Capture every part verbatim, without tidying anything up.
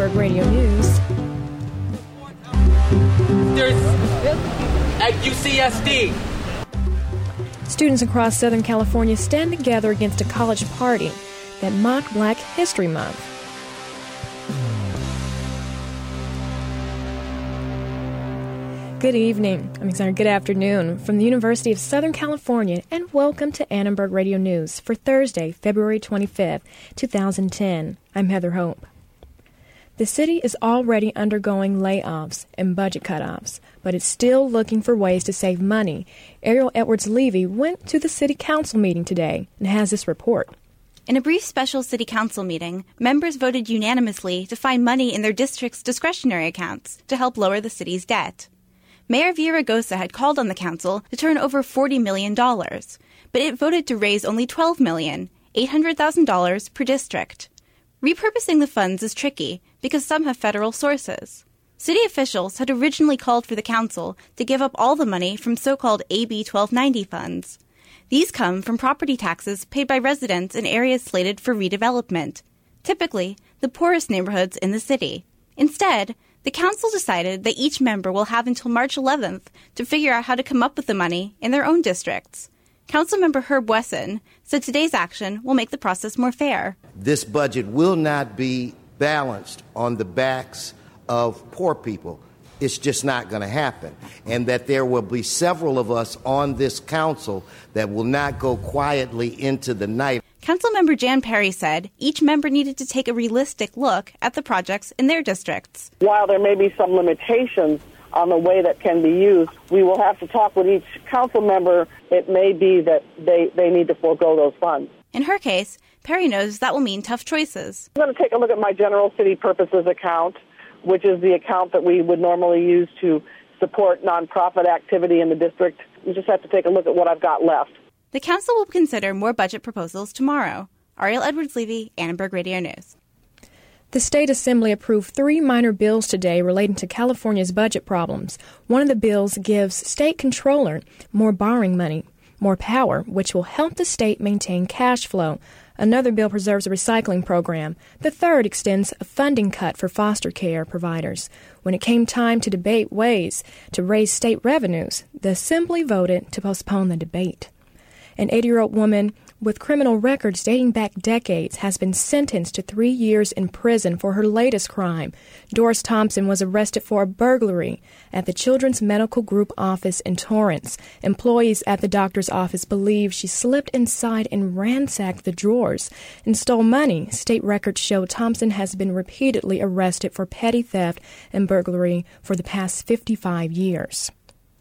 Annenberg Radio News. There's at U C S D. Students across Southern California stand together against a college party that mocked Black History Month. Good evening, I'm sorry, good afternoon from the University of Southern California, and welcome to Annenberg Radio News for Thursday, February twenty-fifth, twenty ten. I'm Heather Hope. The city is already undergoing layoffs and budget cutoffs, but it's still looking for ways to save money. Ariel Edwards-Levy went to the city council meeting today and has this report. In a brief special city council meeting, members voted unanimously to find money in their district's discretionary accounts to help lower the city's debt. Mayor Villaraigosa had called on the council to turn over forty million dollars, but it voted to raise only twelve million dollars, eight hundred thousand dollars per district. Repurposing the funds is tricky because some have federal sources. City officials had originally called for the council to give up all the money from so-called A B twelve ninety funds. These come from property taxes paid by residents in areas slated for redevelopment, typically the poorest neighborhoods in the city. Instead, the council decided that each member will have until March eleventh to figure out how to come up with the money in their own districts. Councilmember Herb Wesson said today's action will make the process more fair. This budget will not be balanced on the backs of poor people. It's just not going to happen. And that there will be several of us on this council that will not go quietly into the night. Councilmember Jan Perry said each member needed to take a realistic look at the projects in their districts. While there may be some limitations on the way that can be used, we will have to talk with each council member. It may be that they, they need to forego those funds. In her case, Perry knows that will mean tough choices. I'm going to take a look at my general city purposes account, which is the account that we would normally use to support nonprofit activity in the district. You just have to take a look at what I've got left. The council will consider more budget proposals tomorrow. Ariel Edwards-Levy, Annenberg Radio News. The State Assembly approved three minor bills today relating to California's budget problems. One of the bills gives state controller more borrowing money, more power, which will help the state maintain cash flow. Another bill preserves a recycling program. The third extends a funding cut for foster care providers. When it came time to debate ways to raise state revenues, the Assembly voted to postpone the debate. An eighty-year-old woman with criminal records dating back decades has been sentenced to three years in prison for her latest crime. Doris Thompson was arrested for a burglary at the Children's Medical Group office in Torrance. Employees at the doctor's office believe she slipped inside and ransacked the drawers and stole money. State records show Thompson has been repeatedly arrested for petty theft and burglary for the past fifty-five years.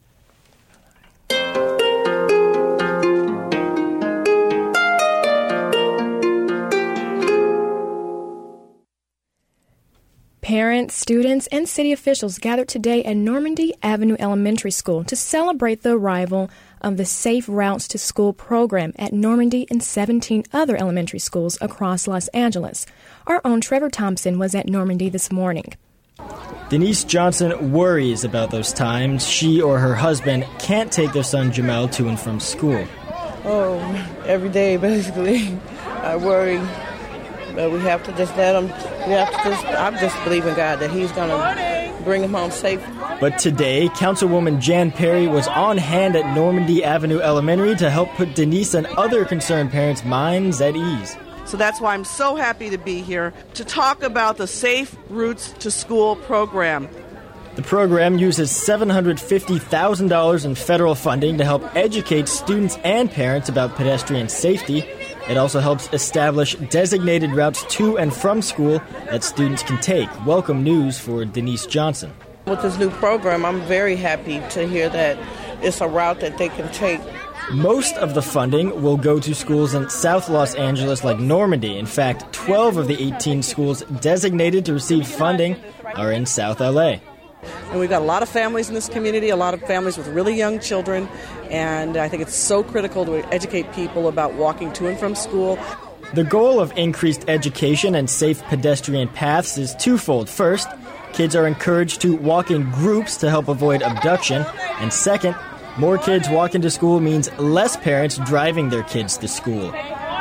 Parents, students, and city officials gathered today at Normandy Avenue Elementary School to celebrate the arrival of the Safe Routes to School program at Normandy and seventeen other elementary schools across Los Angeles. Our own Trevor Thompson was at Normandy this morning. Denise Johnson worries about those times she or her husband can't take their son Jamel to and from school. Oh, every day, basically. I worry. But we have to just let him, we have to just, I just believe in God that he's going to bring him home safe. But today, Councilwoman Jan Perry was on hand at Normandy Avenue Elementary to help put Denise and other concerned parents' minds at ease. So that's why I'm so happy to be here to talk about the Safe Routes to School program. The program uses seven hundred fifty thousand dollars in federal funding to help educate students and parents about pedestrian safety. It also helps establish designated routes to and from school that students can take. Welcome news for Denise Johnson. With this new program, I'm very happy to hear that it's a route that they can take. Most of the funding will go to schools in South Los Angeles like Normandy. In fact, twelve of the eighteen schools designated to receive funding are in South L A. And we've got a lot of families in this community, a lot of families with really young children, and I think it's so critical to educate people about walking to and from school. The goal of increased education and safe pedestrian paths is twofold. First, kids are encouraged to walk in groups to help avoid abduction. And second, more kids walking to school means less parents driving their kids to school.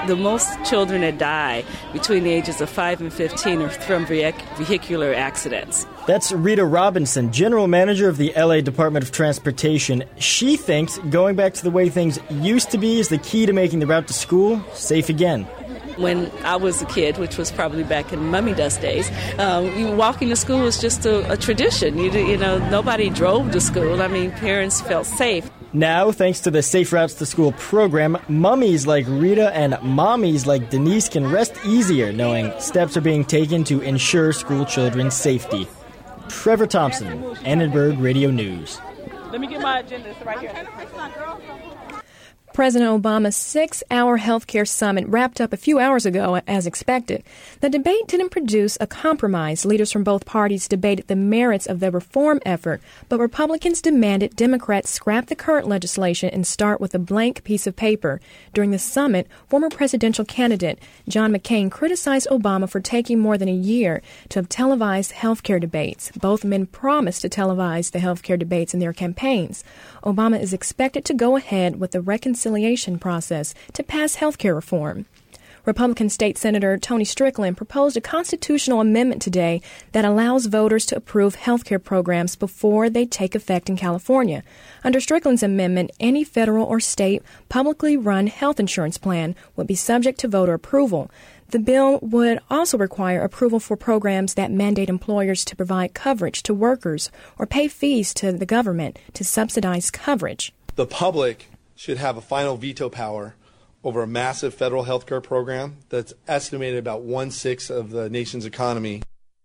the most children that die between the ages of five and fifteen are from vehicular accidents. That's Rita Robinson, General Manager of the L A Department of Transportation. She thinks going back to the way things used to be is the key to making the route to school safe again. When I was a kid, which was probably back in mummy dust days, um, you walking to school was just a, a tradition. You, you know, nobody drove to school. I mean, parents felt safe. Now, thanks to the Safe Routes to School program, mummies like Rita and mommies like Denise can rest easier knowing steps are being taken to ensure school children's safety. Trevor Thompson, Annenberg Radio News. Let me get my agenda. It's right here. President Obama's six-hour health care summit wrapped up a few hours ago, as expected. The debate didn't produce a compromise. Leaders from both parties debated the merits of the reform effort, but Republicans demanded Democrats scrap the current legislation and start with a blank piece of paper. During the summit, former presidential candidate John McCain criticized Obama for taking more than a year to have televised health care debates. Both men promised to televise the health care debates in their campaigns. Obama is expected to go ahead with the reconciliation process to pass health care reform. Republican State Senator Tony Strickland proposed a constitutional amendment today that allows voters to approve health care programs before they take effect in California. Under Strickland's amendment, any federal or state publicly run health insurance plan would be subject to voter approval. The bill would also require approval for programs that mandate employers to provide coverage to workers or pay fees to the government to subsidize coverage. The public should have a final veto power over a massive federal health care program that's estimated about one-sixth of the nation's economy.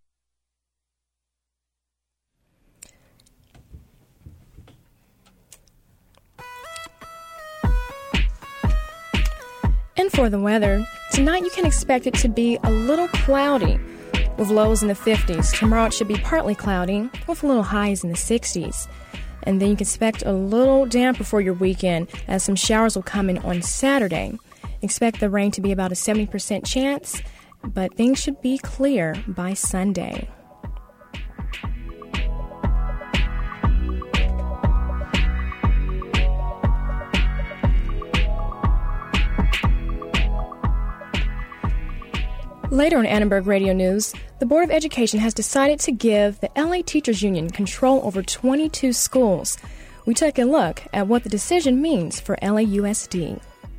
And for the weather, tonight you can expect it to be a little cloudy with lows in the fifties. Tomorrow it should be partly cloudy with little highs in the sixties. And then you can expect a little damper for your weekend as some showers will come in on Saturday. Expect the rain to be about a seventy percent chance, but things should be clear by Sunday. Later on Annenberg Radio News, the Board of Education has decided to give the L A Teachers Union control over twenty-two schools. We take a look at what the decision means for L A U S D.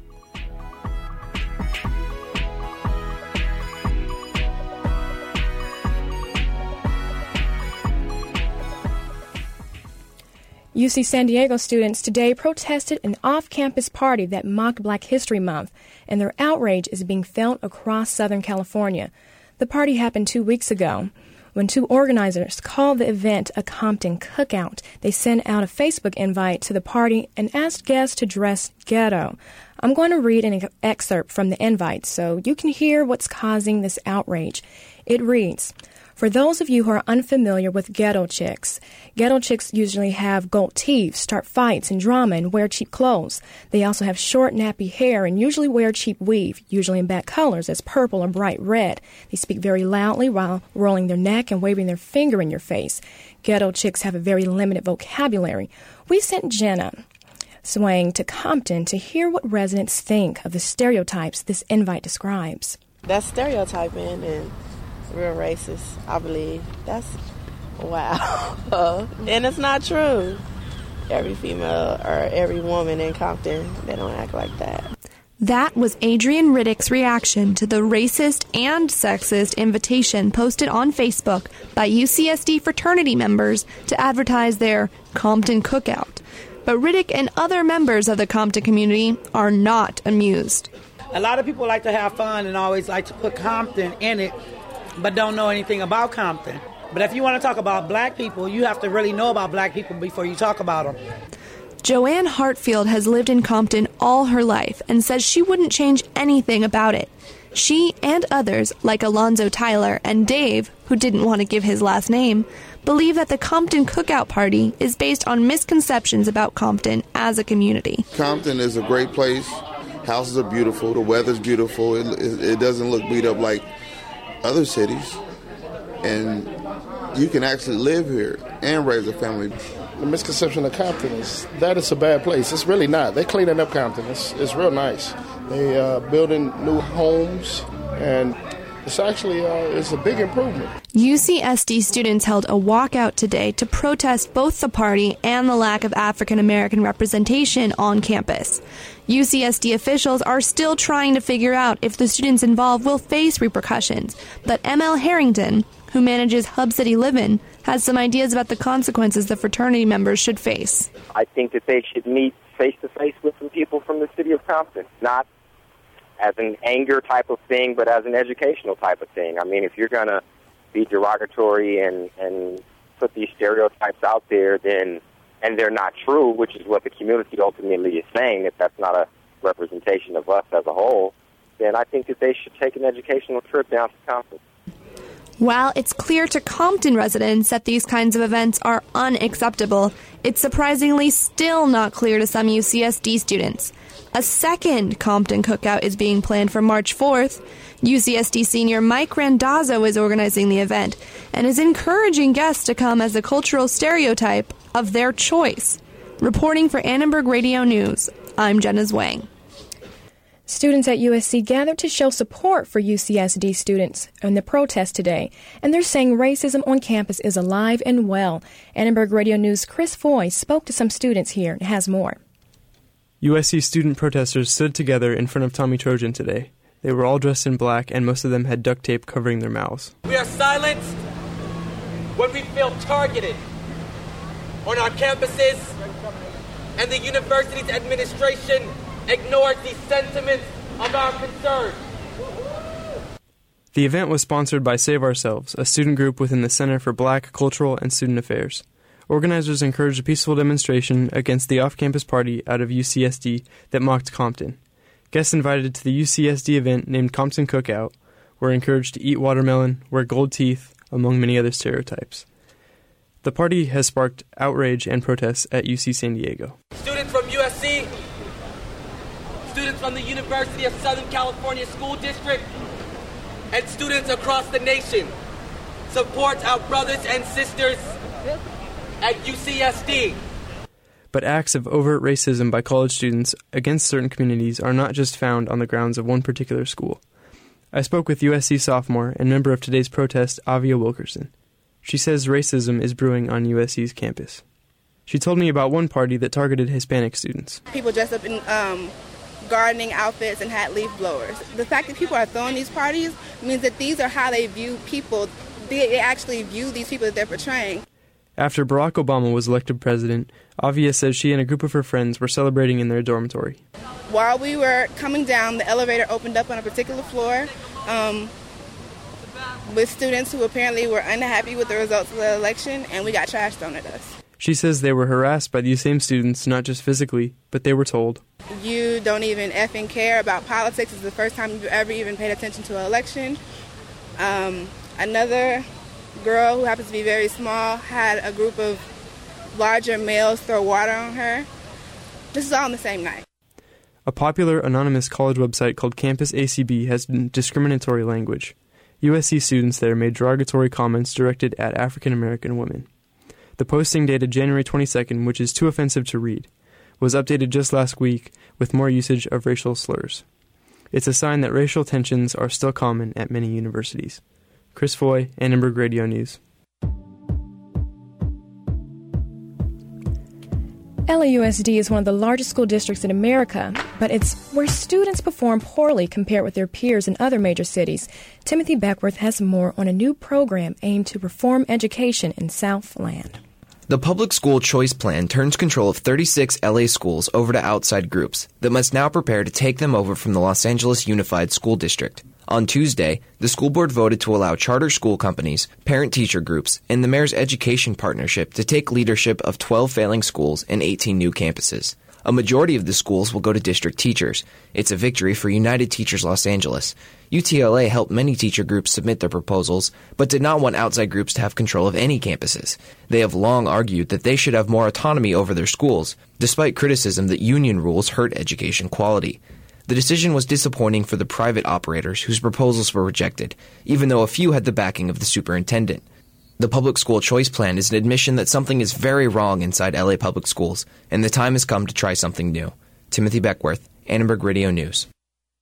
U C San Diego students today protested an off-campus party that mocked Black History Month, and their outrage is being felt across Southern California. The party happened two weeks ago. When two organizers called the event a Compton cookout, they sent out a Facebook invite to the party and asked guests to dress ghetto. I'm going to read an excerpt from the invite so you can hear what's causing this outrage. It reads, "For those of you who are unfamiliar with ghetto chicks, ghetto chicks usually have gold teeth, start fights and drama, and wear cheap clothes. They also have short, nappy hair and usually wear cheap weave, usually in bad colors as purple or bright red. They speak very loudly while rolling their neck and waving their finger in your face. Ghetto chicks have a very limited vocabulary. We sent Jenna Swang to Compton to hear what residents think of the stereotypes this invite describes." That's stereotyping and real racist, I believe. That's, wow. And it's not true. Every female or every woman in Compton, they don't act like that. That was Adrian Riddick's reaction to the racist and sexist invitation posted on Facebook by U C S D fraternity members to advertise their Compton cookout. But Riddick and other members of the Compton community are not amused. A lot of people like to have fun and always like to put Compton in it, but don't know anything about Compton. But if you want to talk about black people, you have to really know about black people before you talk about them. Joanne Hartfield has lived in Compton all her life and says she wouldn't change anything about it. She and others, like Alonzo Tyler and Dave, who didn't want to give his last name, believe that the Compton cookout party is based on misconceptions about Compton as a community. Compton is a great place. Houses are beautiful. The weather's beautiful. It, it, it doesn't look beat up like other cities, and you can actually live here and raise a family. The misconception of Compton is that it's a bad place. It's really not. They're cleaning up Compton. It's, it's real nice. They uh, building new homes, and it's actually uh, it's a big improvement. U C S D students held a walkout today to protest both the party and the lack of African American representation on campus. U C S D officials are still trying to figure out if the students involved will face repercussions, but M L Harrington, who manages Hub City Livin', has some ideas about the consequences the fraternity members should face. I think that they should meet face-to-face with some people from the city of Compton, not as an anger type of thing, but as an educational type of thing. I mean, if you're going to be derogatory and, and put these stereotypes out there, then and they're not true, which is what the community ultimately is saying, that that's not a representation of us as a whole, then I think that they should take an educational trip down to Compton. While it's clear to Compton residents that these kinds of events are unacceptable, it's surprisingly still not clear to some U C S D students. A second Compton cookout is being planned for March fourth. U C S D senior Mike Randazzo is organizing the event and is encouraging guests to come as a cultural stereotype of their choice. Reporting for Annenberg Radio News, I'm Jenna Zwang. Students at U S C gathered to show support for U C S D students in the protest today, and they're saying racism on campus is alive and well. Annenberg Radio News' Chris Foy spoke to some students here and has more. U S C student protesters stood together in front of Tommy Trojan today. They were all dressed in black, and most of them had duct tape covering their mouths. We are silenced when we feel targeted on our campuses, and the university's administration ignores the sentiments of our concern. The event was sponsored by Save Ourselves, a student group within the Center for Black, Cultural, and Student Affairs. Organizers encouraged a peaceful demonstration against the off-campus party out of U C S D that mocked Compton. Guests invited to the U C S D event named Compton Cookout were encouraged to eat watermelon, wear gold teeth, among many other stereotypes. The party has sparked outrage and protests at U C San Diego. Students from U S C, students from the University of Southern California School District, and students across the nation support our brothers and sisters at U C S D. But acts of overt racism by college students against certain communities are not just found on the grounds of one particular school. I spoke with U S C sophomore and member of today's protest, Avia Wilkerson. She says racism is brewing on U S C's campus. She told me about one party that targeted Hispanic students. People dressed up in um, gardening outfits and had leaf blowers. The fact that people are throwing these parties means that these are how they view people. They actually view these people that they're portraying. After Barack Obama was elected president, Avia says she and a group of her friends were celebrating in their dormitory. While we were coming down, the elevator opened up on a particular floor um, with students who apparently were unhappy with the results of the election, and we got trash thrown at us. She says they were harassed by these same students, not just physically, but they were told, "You don't even effing care about politics. It's the first time you've ever even paid attention to an election." Um, another girl who happens to be very small had a group of larger males throw water on her. This is all on the same night. A popular anonymous college website called Campus A C B has discriminatory language. U S C students there made derogatory comments directed at African American women. The posting dated January twenty-second, which is too offensive to read, was updated just last week with more usage of racial slurs. It's a sign that racial tensions are still common at many universities. Chris Foy, Annenberg Radio News. L A U S D is one of the largest school districts in America, but it's where students perform poorly compared with their peers in other major cities. Timothy Beckworth has more on a new program aimed to reform education in Southland. The Public School Choice Plan turns control of thirty-six L A schools over to outside groups that must now prepare to take them over from the Los Angeles Unified School District. On Tuesday, the school board voted to allow charter school companies, parent-teacher groups, and the Mayor's Education Partnership to take leadership of twelve failing schools and eighteen new campuses. A majority of the schools will go to district teachers. It's a victory for United Teachers Los Angeles. U T L A helped many teacher groups submit their proposals, but did not want outside groups to have control of any campuses. They have long argued that they should have more autonomy over their schools, despite criticism that union rules hurt education quality. The decision was disappointing for the private operators whose proposals were rejected, even though a few had the backing of the superintendent. The Public School Choice Plan is an admission that something is very wrong inside L A public schools, and the time has come to try something new. Timothy Beckworth, Annenberg Radio News.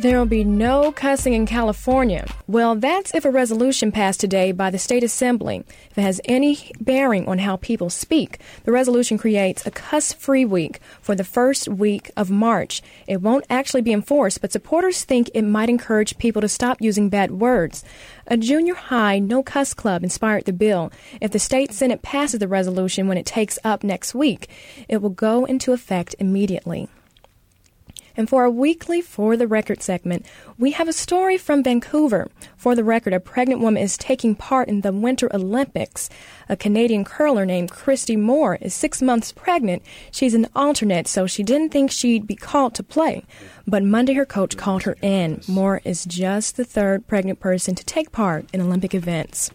There will be no cussing in California. Well, that's if a resolution passed today by the State Assembly. If it has any bearing on how people speak, the resolution creates a cuss-free week for the first week of March. It won't actually be enforced, but supporters think it might encourage people to stop using bad words. A junior high no-cuss club inspired the bill. If the state Senate passes the resolution when it takes up next week, it will go into effect immediately. And for our weekly For the Record segment, we have a story from Vancouver. For the record, a pregnant woman is taking part in the Winter Olympics. A Canadian curler named Christy Moore is six months pregnant. She's an alternate, so she didn't think she'd be called to play. But Monday, her coach called her in. Moore is just the third pregnant person to take part in Olympic events.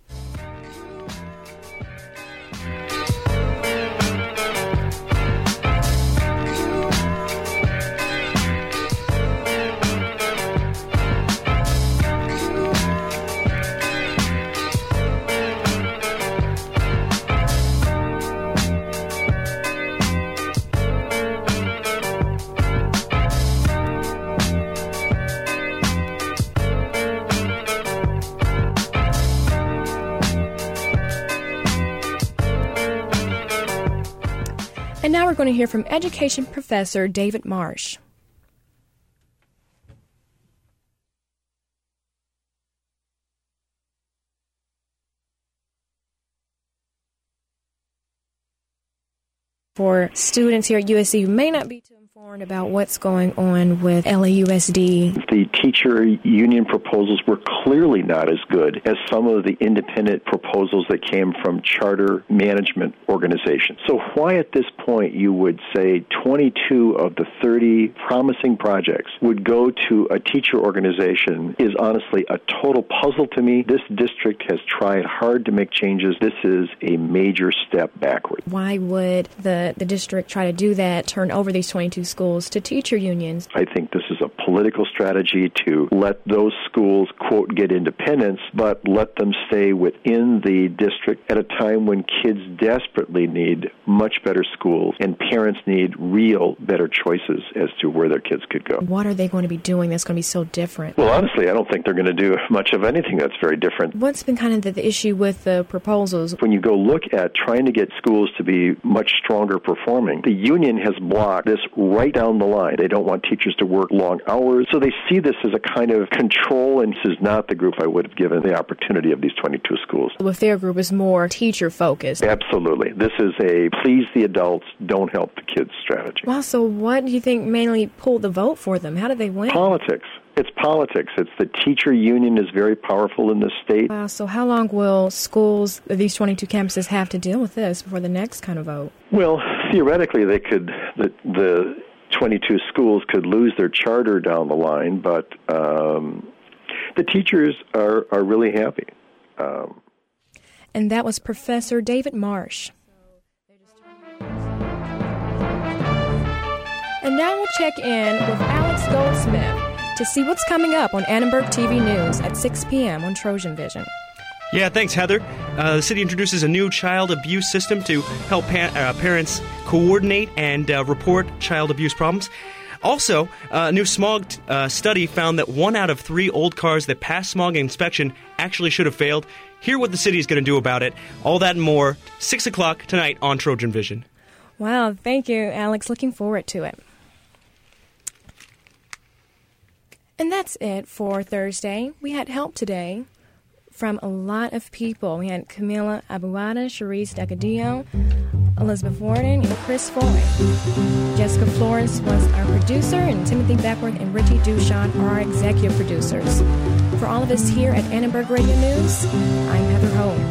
And now we're going to hear from education professor David Marsh. For students here at U S C who may not be too informed about what's going on with L A U S D. The teacher union proposals were clearly not as good as some of the independent proposals that came from charter management organizations. So why at this point you would say twenty-two of the thirty promising projects would go to a teacher organization is honestly a total puzzle to me. This district has tried hard to make changes. This is a major step backward. Why would the, the district try to do that, turn over these twenty-two schools to teacher unions? I think this is a political strategy to let those schools, quote, get independence, but let them stay within the district at a time when kids desperately need much better schools and parents need real better choices as to where their kids could go. What are they going to be doing that's going to be so different? Well, honestly, I don't think they're going to do much of anything that's very different. What's been kind of the, the issue with the proposals? When you go look at trying to get schools to be much stronger performing, the union has blocked this right down the line. They don't want teachers to work long hours, so they see this as a kind of control, and this is not the group I would have given the opportunity of these twenty-two schools. If their group is more teacher-focused. Absolutely. This is a please the adults, don't help the kids strategy. Wow, so what do you think mainly pulled the vote for them? How did they win? Politics. It's politics. It's the teacher union is very powerful in this state. Wow, so how long will schools, these twenty-two campuses, have to deal with this before the next kind of vote? Well, theoretically, they could, the, the twenty-two schools could lose their charter down the line, but um, the teachers are, are really happy. Um, and that was Professor David Marsh. And now we'll check in with Alex Goldsmith to see what's coming up on Annenberg T V News at six p.m. on Trojan Vision. Yeah, thanks, Heather. Uh, the city introduces a new child abuse system to help pa- uh, parents coordinate and uh, report child abuse problems. Also, uh, a new smog t- uh, study found that one out of three old cars that pass smog inspection actually should have failed. Hear what the city is going to do about it. All that and more, six o'clock tonight on Trojan Vision. Wow, thank you, Alex. Looking forward to it. And that's it for Thursday. We had help today from a lot of people. We had Camila Abuada, Cherise Degadillo, Elizabeth Warden, and Chris Foy. Jessica Flores was our producer, and Timothy Beckworth and Richie Duchamp are our executive producers. For all of us here at Annenberg Radio News, I'm Heather Hogue.